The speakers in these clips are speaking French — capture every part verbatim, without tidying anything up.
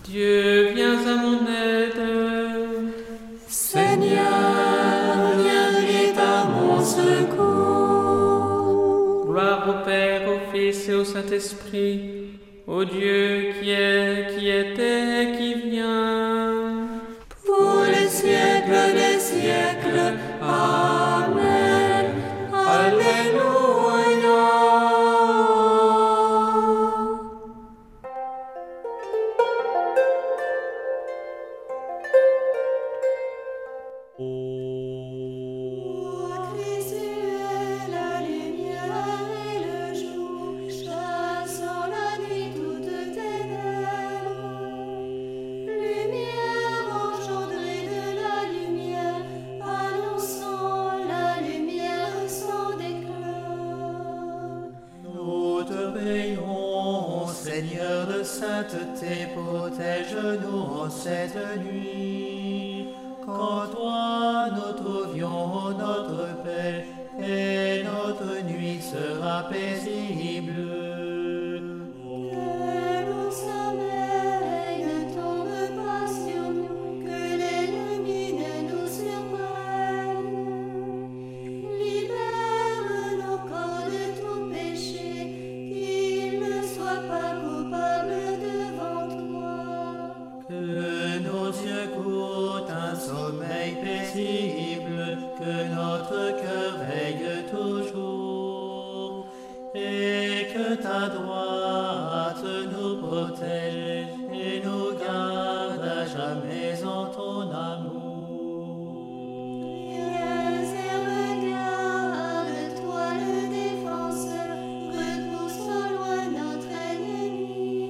Dieu, viens à mon aide. Seigneur, viens vite à mon secours. Gloire au Père, au Fils et au Saint-Esprit, au Dieu qui est, qui était et qui vient, pour les siècles des siècles. Amen. Alléluia. Seigneur de sainteté, protège-nous en cette nuit. Qu'en toi nous trouvions notre paix et notre nuit sera paisible. Que le sommeil ne tombe pas sur nous, que les lumineux nous surprennent. Libère nos corps de tout péché, qu'ils ne soient pas coupables devant toi. Que nos yeux goûtent un sommeil paisible, que notre cœur veille toujours, et que ta droite nous protège et nous garde à jamais en ton amour. Viens et regarde, toi le défenseur, repousse au loin notre ennemi.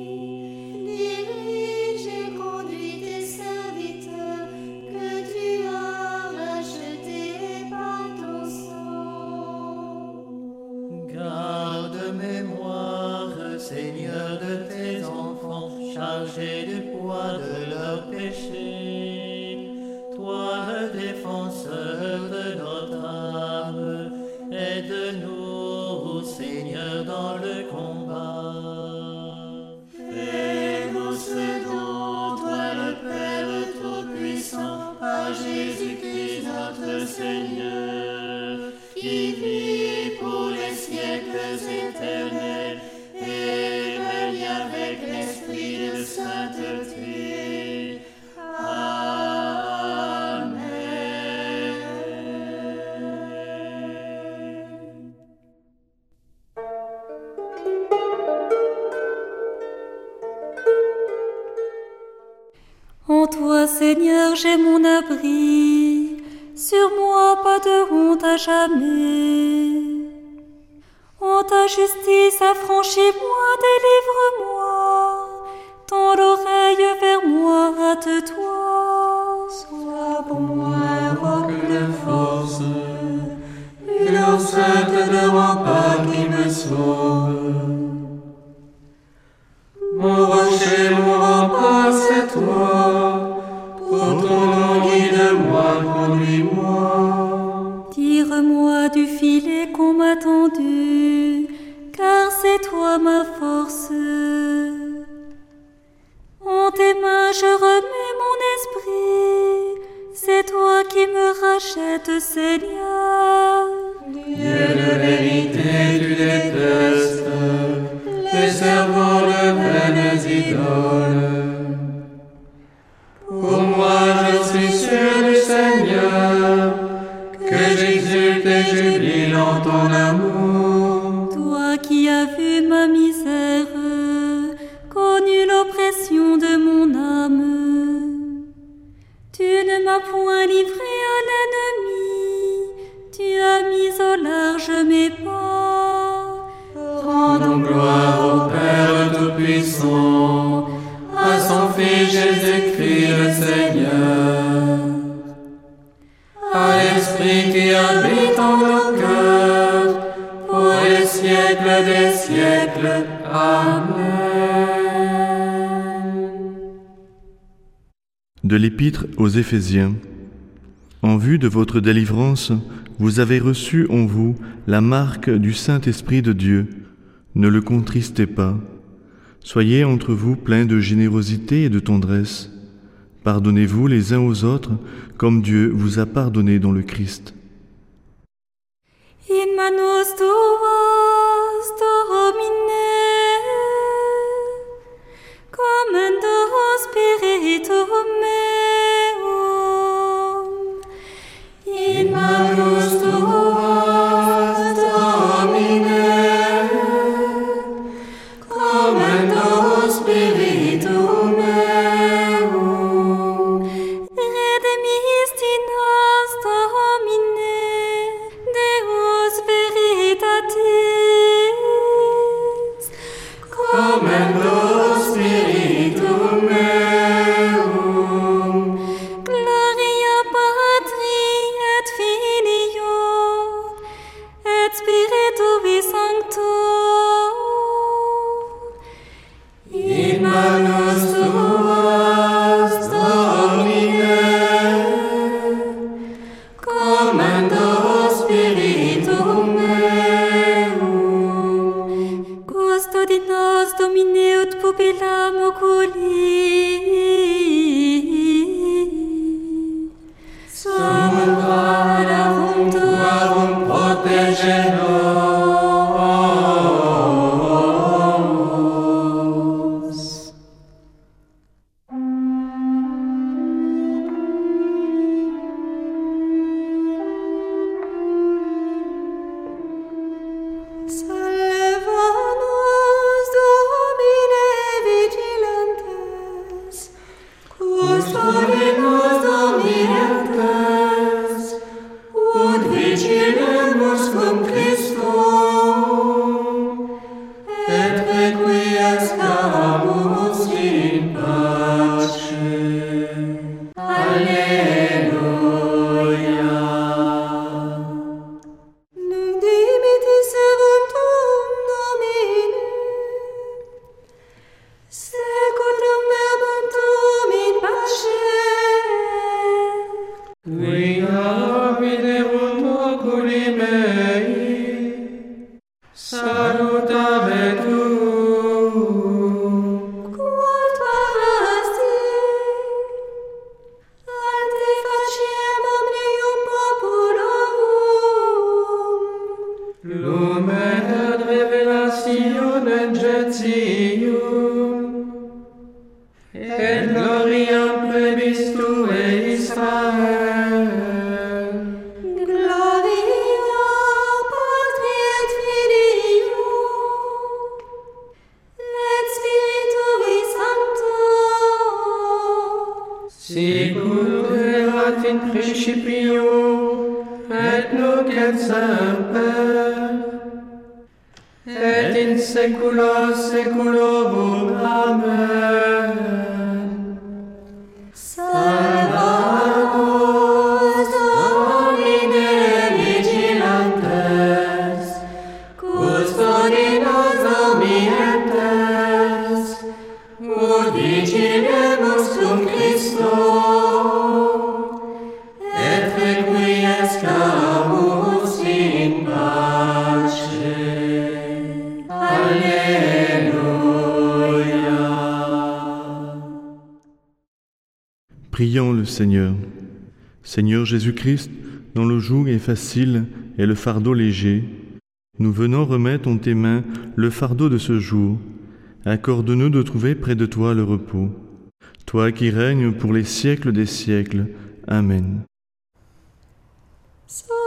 Dirige et conduis tes serviteurs, que tu as rachetés par ton sang. Garde mémoire, Seigneur, de tes enfants, chargés du poids de leurs péchés. Toi, le défenseur de notre âme, aide-nous, Seigneur, dans le combat. Fais-nous ce don, toi le Père Tout-Puissant, par Jésus-Christ notre Seigneur, qui vit pour les siècles éternels et règne avec l'Esprit de sainteté. Amen. En toi, Seigneur, j'ai mon abri, sur moi pas de honte à jamais. En ta justice, affranchis-moi, délivre-moi, tends l'oreille vers moi, hâte-toi. Sois pour moi un roc de force, une enceinte de rempart qui me sauve. Mon rocher, mon rempart, c'est toi, pour ton nom guide-moi, conduis-moi. Tire-moi du filet qu'on m'a tendu, car c'est toi ma force. En tes mains je remets mon esprit, c'est toi qui me rachètes, Seigneur. Dieu de vérité, tu détestes les servants de vaines idoles. Pour moi, je suis sûr du Seigneur, que j'exulte et jubile en ton amour. Toi qui as vu ma misère, connu l'oppression de mon âme, tu ne m'as point livré à l'ennemi, tu as mis au large mes pas. Rendons gloire au Père Tout-Puissant, à son Fils Jésus-Christ le Seigneur, à l'Esprit qui habite en nos cœurs, pour les siècles des siècles. Amen. De l'Épître aux Éphésiens. En vue de votre délivrance, vous avez reçu en vous la marque du Saint-Esprit de Dieu. Ne le contristez pas. Soyez entre vous pleins de générosité et de tendresse. Pardonnez-vous les uns aux autres, comme Dieu vous a pardonné dans le Christ. In manus tuas, Domine, commando spiritum meum. In manus tuas, Domine, commando spiritum meum. Redemisti nos, Domine, Deus veritatis. Commando spiritum meum. Gloria Patri et Filio et Spiritui Sancto. In manus tuas, Domine, commando spiritum meum. Custodi nos, Domine, ut pupillam oculi. Sumum pararum tuarum protege nos. Salva nos, Domine, vigilantes, Custodi nos, Dominantes, ut vigilemus cum Christo, et requiescamus in pace. Alleluia. nunc dimittis servuntum Domine, seculum verbuntum in pace. Quia viderunt oculi mei, saluta me tuum. Quod parasti, ante faciem omnium populorum. Lumen ad revelationem gentium, et gloriam plebis Tuae Israel. Gloria Patri et Filio et Spiritui Sancto. Sicut erat in principio, et nunc et semper, et in saecula saeculorum. Amen. Salva nos, Domine, vigilantes, custodi nos, Dominantes, ut vigilemus cum Christo, et requiescamus in pace. Alleluia. Prions le Seigneur. Seigneur Jésus-Christ, dont le joug est facile et le fardeau léger, nous venons remettre en tes mains le fardeau de ce jour. Accorde-nous de trouver près de toi le repos. Toi qui règnes pour les siècles des siècles. Amen. So